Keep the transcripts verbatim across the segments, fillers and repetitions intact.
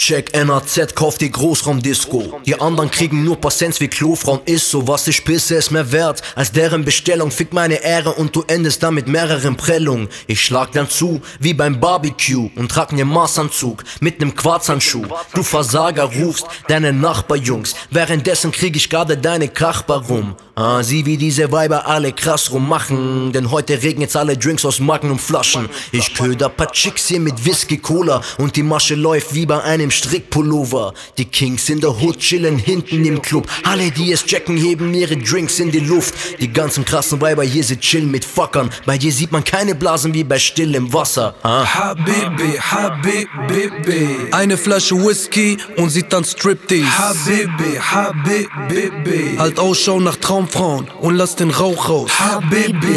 Check N A Z, kauf die Großraumdisco. Die anderen kriegen nur paar Cents wie Klofrauen ist so. Was ich pisse ist mehr wert als deren Bestellung. Fick meine Ehre und du endest dann mit mehreren Prellungen. Ich schlag dann zu, wie beim Barbecue und trag ne Maßanzug mit nem Quarzhandschuh. Du Versager rufst deine Nachbarjungs, währenddessen krieg ich gerade deine Kachbar rum. Ah, sieh wie diese Weiber alle krass rummachen, denn heute regnet's alle Drinks aus Magen und Flaschen. Ich köder paar Chicks hier mit Whisky Cola und die Masche läuft wie bei einem Strickpullover. Die Kings in der Hood chillen hinten im Club. Alle die es checken heben ihre Drinks in die Luft. Die ganzen krassen Weiber hier sie chillen mit Fuckern. Bei dir sieht man keine Blasen wie bei stillem Wasser. ah? Habibi, Habibi, eine Flasche Whisky und sie tanzt Striptease. Habibi, Habibi, halt Ausschau nach Traumfrauen und lass den Rauch raus. Habibi,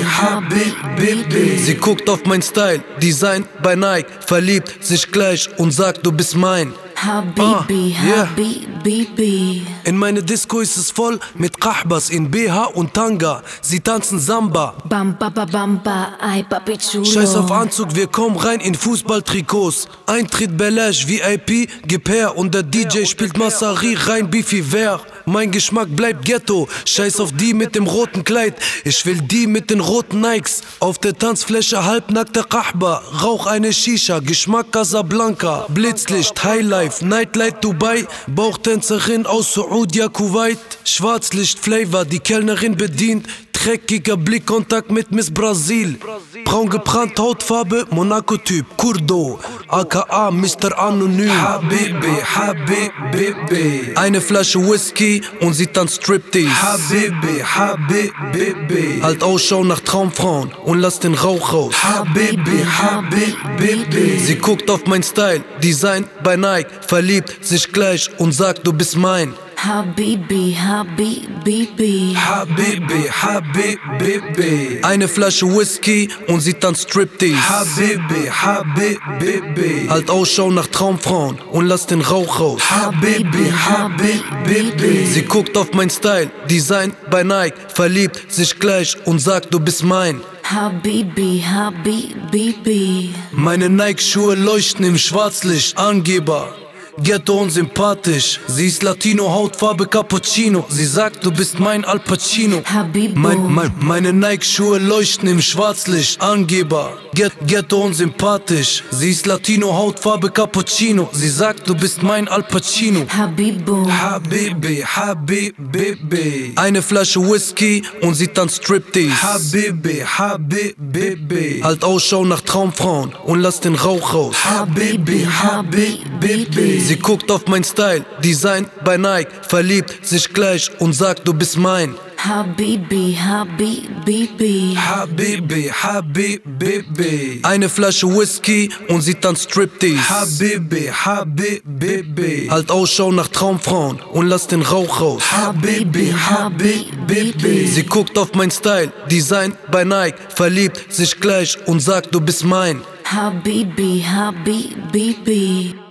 Habibi, sie guckt auf mein Style, Design bei Nike, verliebt sich gleich und sagt, du bist mein. Habibi, ah, yeah. Habibi. In meine Disco ist es voll mit Kahbas in B H und Tanga. Sie tanzen Samba. Bamba, bamba, ay papi chulo. Scheiß auf Anzug, wir kommen rein in Fußballtrikots. Eintritt Bellage, V I P, gib her und der D J spielt Massari rein, Beefy wer. Mein Geschmack bleibt Ghetto, scheiß auf die mit dem roten Kleid. Ich will die mit den roten Nikes. Auf der Tanzfläche halbnackter Kahba. Rauch eine Shisha, Geschmack Casablanca. Blitzlicht, Highlife, Nightlight Dubai. Bauchtänzerin aus Saudi, Kuwait. Schwarzlicht Flavor, die Kellnerin bedient. Dreckiger Blickkontakt mit Miss Brasil. Braun gebrannt, Hautfarbe, Monaco-Typ, Kurdo, aka Mister Anonym. Habibi, Habibi, eine Flasche Whisky und sie tanzt Striptease. Habibi, Habibi, halt Ausschau nach Traumfrauen und lass den Rauch raus. Habibi, Habibi, sie guckt auf mein Style, Design bei Nike, verliebt sich gleich und sagt, du bist mein. Habibi, Habibi, Habibi, Habibi, eine Flasche Whisky und sie tanzt Striptease. Habibi, Habibi, halt Ausschau nach Traumfrauen und lass den Rauch raus. Habibi, Habibi, sie guckt auf mein Style, Design bei Nike, verliebt sich gleich und sagt, du bist mein. Habibi, Habibi. Meine Nike-Schuhe leuchten im Schwarzlicht, Angeber. Ghetto und sympathisch, sie ist Latino, Hautfarbe Cappuccino. Sie sagt, du bist mein Al Pacino. Habibo. Mein, mein, meine Nike-Schuhe leuchten im Schwarzlicht, Angeber. Get, Ghetto und sympathisch, sie ist Latino, Hautfarbe Cappuccino. Sie sagt, du bist mein Al Pacino. Habibo. Habibi, Habibi, eine Flasche Whisky und sie tanzt Striptease. Habibi, Habibi, halt Ausschau nach Traumfrauen und lass den Rauch raus. Habibi, Habibi, sie guckt auf mein Style, Design bei Nike, verliebt sich gleich und sagt, du bist mein. Habibi, Habibi, Habibi, Habibi, eine Flasche Whisky und sie tanzt Striptease. Habibi, Habibi, halt Ausschau nach Traumfrauen und lass den Rauch raus. Habibi, Habibi, sie guckt auf mein Style, Design bei Nike, verliebt sich gleich und sagt, du bist mein. Habibi, Habibi.